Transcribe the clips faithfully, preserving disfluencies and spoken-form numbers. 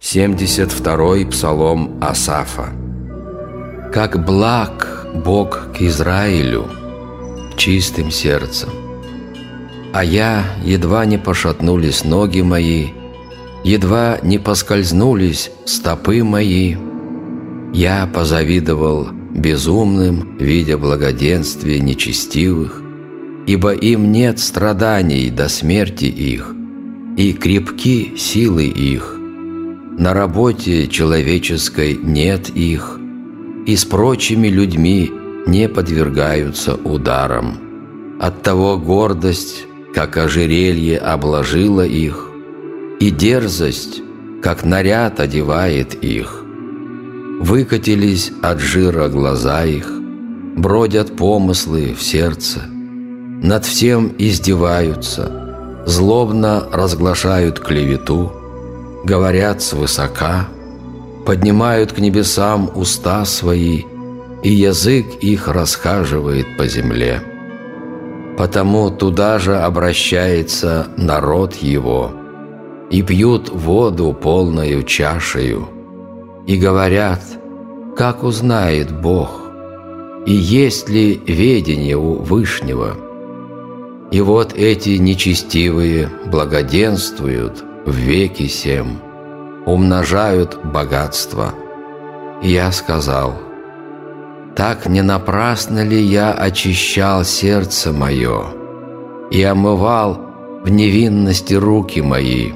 семьдесят второй псалом Асафа. «Как благ Бог к Израилю чистым сердцем, а я, едва не пошатнулись ноги мои, едва не поскользнулись стопы мои. Я позавидовал безумным, видя благоденствие нечестивых, ибо им нет страданий до смерти их, и крепки силы их. На работе человеческой нет их, и с прочими людьми не подвергаются ударам. Оттого гордость, как ожерелье, обложила их, и дерзость, как наряд, одевает их. Выкатились от жира глаза их, бродят помыслы в сердце, над всем издеваются, злобно разглашают клевету, говорят свысока, поднимают к небесам уста свои, и язык их расхаживает по земле. Потому туда же обращается народ его, и пьют воду полною чашею, и говорят: как узнает Бог, и есть ли ведение у Вышнего? И вот эти нечестивые благоденствуют в веки сем, умножают богатство. И я сказал: так не напрасно ли я очищал сердце мое и омывал в невинности руки мои,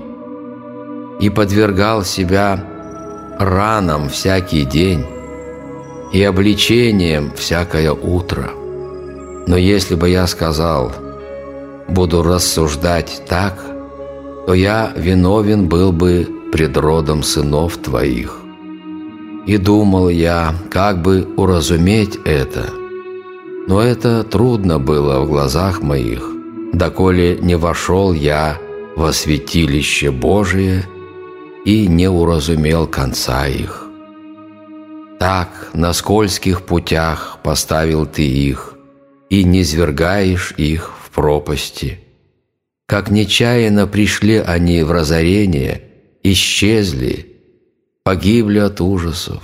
и подвергал себя ранам всякий день и обличением всякое утро? Но если бы я сказал: буду рассуждать так, то я виновен был бы пред родом сынов твоих. И думал я, как бы уразуметь это, но это трудно было в глазах моих, доколе не вошел я во святилище Божие и не уразумел конца их. Так на скользких путях поставил ты их, и низвергаешь их в пропасти. Как нечаянно пришли они в разорение, исчезли, погибли от ужасов.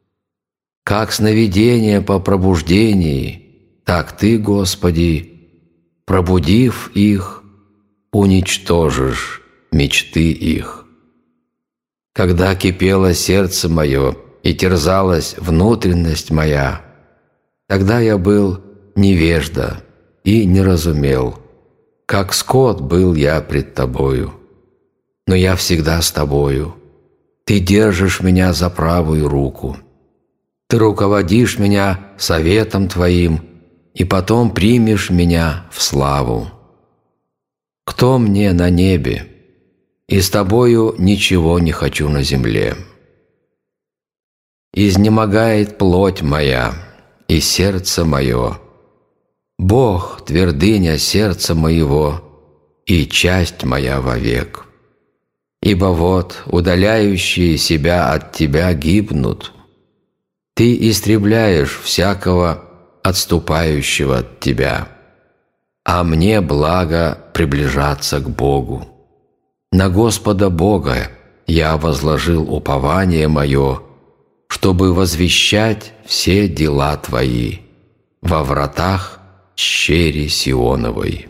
Как сновидение по пробуждении, так Ты, Господи, пробудив их, уничтожишь мечты их. Когда кипело сердце мое и терзалась внутренность моя, тогда я был невежда и не разумел. Как скот был я пред Тобою, но я всегда с Тобою. Ты держишь меня за правую руку. Ты руководишь меня советом Твоим, и потом примешь меня в славу. Кто мне на небе? И с Тобою ничего не хочу на земле. Изнемогает плоть моя и сердце мое. Бог — твердыня сердца моего и часть моя вовек. Ибо вот удаляющие себя от Тебя гибнут. Ты истребляешь всякого отступающего от Тебя, а мне благо приближаться к Богу. На Господа Бога я возложил упование мое, чтобы возвещать все дела Твои во вратах щери Сионовой.